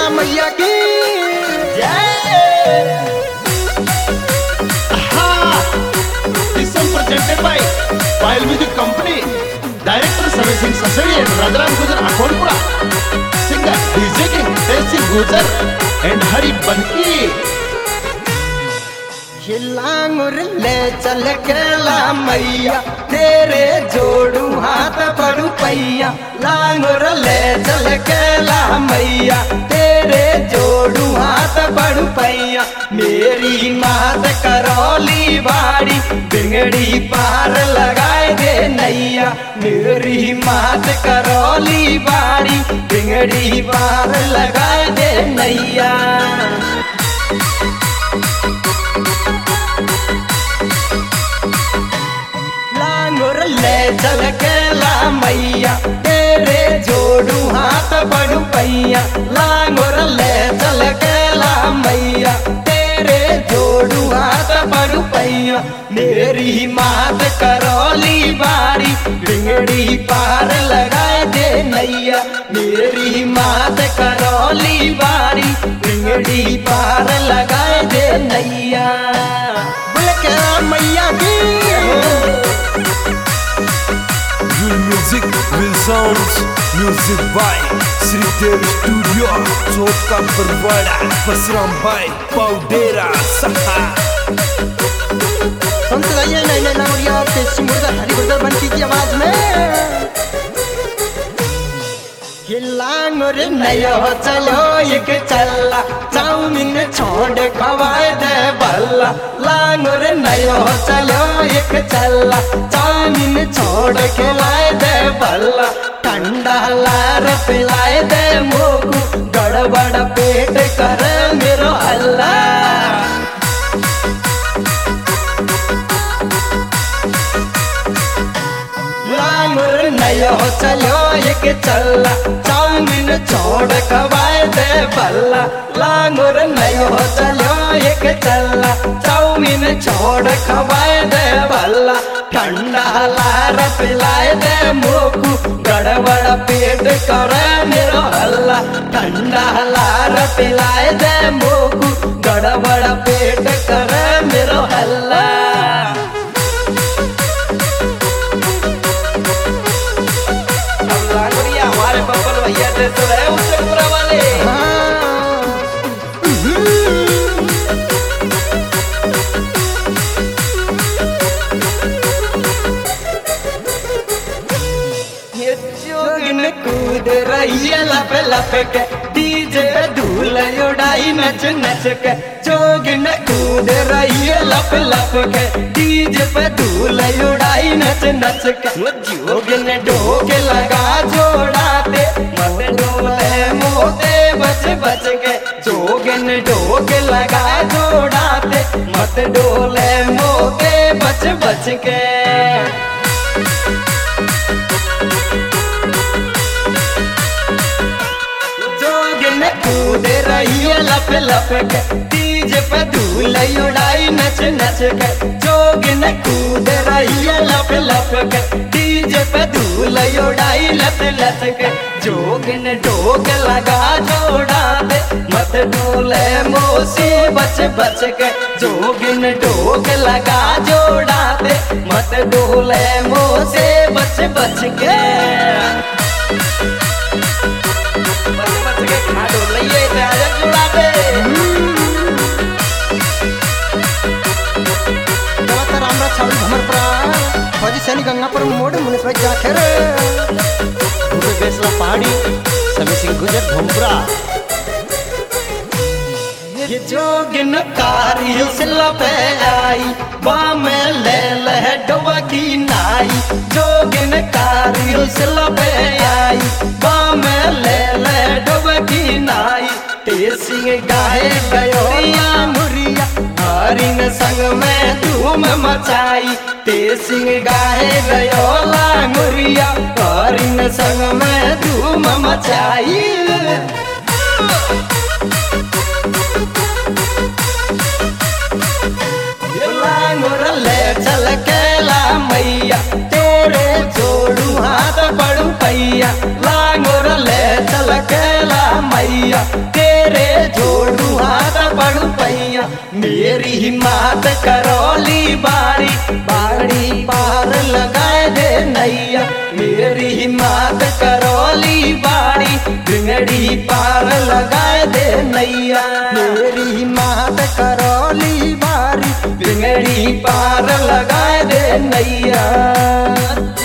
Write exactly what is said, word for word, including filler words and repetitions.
शीतला मैया की presented by Pile Music Company, Director Servicing Society and Radharam Gujar Akonpura, Singer D J King Tesi Gujar and Hari Banki. Langur ले चल के ला मैया तेरे जोड़ू हाथ पड़ू पैया लांगुर ले चल के ला मैया तेरे जोड़ू हाथ पड़ू पैया मेरी मात करौली बाड़ी बिगड़ी पार लगाए दे नैया मेरी मात करौली बाड़ी बिगड़ी पार लगाए दे नैया ले चल के ला मैया तेरे जोड़ू हाथ पड़ू पैया लांगुर ले चल के ला मैया तेरे जोड़ू हाथ पड़ू पैया मेरी मात करौली बाड़ी बिगड़ी पार लगाए दे नैया मेरी मात करौली बाड़ी बिगड़ी पार लगाए दे नैया बोले के मैया की Music will sounds music by Sri Devi Studio Chota Parwada Pasram Bhai Paudera Saha सुनते रहिए नए नए नावड़िया और तेजी मुर्दा हरी गुर्जर बंटी की आवाज में ये लांगुर नयो चलो एक चला चाउमीन छोड़ खवाए दे बल्ला लांगुर नयो चलो एक चला चाउमीन छोड़ खिलाए दे बल्ला ठंडा लार पिलाए दे मोकू गड़बड़ पेट कर मेरो अल्लाह लांगुर नयो चलो एक चला चाउमीन छोड़ खवाए दे बल्ला लांगुर नयो चलो एक चला चाउमीन छोड़ खवाए दे बल्ला ठंडा लार पिलाए दे मोकू गड़बड़ पेट कर मेरो हल्ला ठंडा लार पिलाए दे मोकू गड़बड़ पेट कर मेरो हल्ला हमारे बब्बल भैया जैसे रहे उससे पूरा वाले ये जोगिन कूद रही है लप लप के डीजे पे धूल उड़ाई नच नच के जोगिन कूद रही है लप लप के डीजे पे धूल उड़ाई नच नच के जोगिन ढोक लगा जोड़ाते मत डोले मोते बच बच के जोगिन ढोक लगा जोड़ाते मत डोले मोते बच बच के जोगिन कूद रही है लप लप के डीजे पे धूल उड़ाई नच नच के जोगिन कूद रही है लप लप के डीजे पे धूल उड़ाई लप लप के जोगिन ढोक लगा जोड़ा दे मत डोले मोसे बच बच के जोगिन ढोक लगा जोड़ा दे मत डोले मोसे बच बच के बच बच के खा डोल लिए जोड़ा दे रामराज छावली भमरपुरा फौजी सैनिक गंगापुर मोड़ मुनिसभाई जाखेर बेसला पहाड़ी सर्विसिंग गुजर भोमपुरा ये जोगिन कारी सिला पे आई बाम ले ले डोबा की नाई जोगिन कारी सिला पे आई बाम ले ले डोबा की नाई तेसिंग गाए गयो या मुरिया हरिन संग में धूम मचाई तेसिंग गाए गयो लांगुरिया हरिन संग में धूम मचाई लांगुर ले चल के ला मैया तेरे जोड़ू हाथ पड़ू पैया लांगुर ले चल के ला मैया तेरे तेरे जोड़ू हाथ पड़ू पैया मेरी हिम्मत करौली बारी बाड़ी पार लगाए दे नैया मेरी हिम्मत करौली बाड़ी बिंगड़ी पार लगाए दे नैया मेरी हिम्मत करौली बारी बिंगड़ी पार लगाए दे नैया।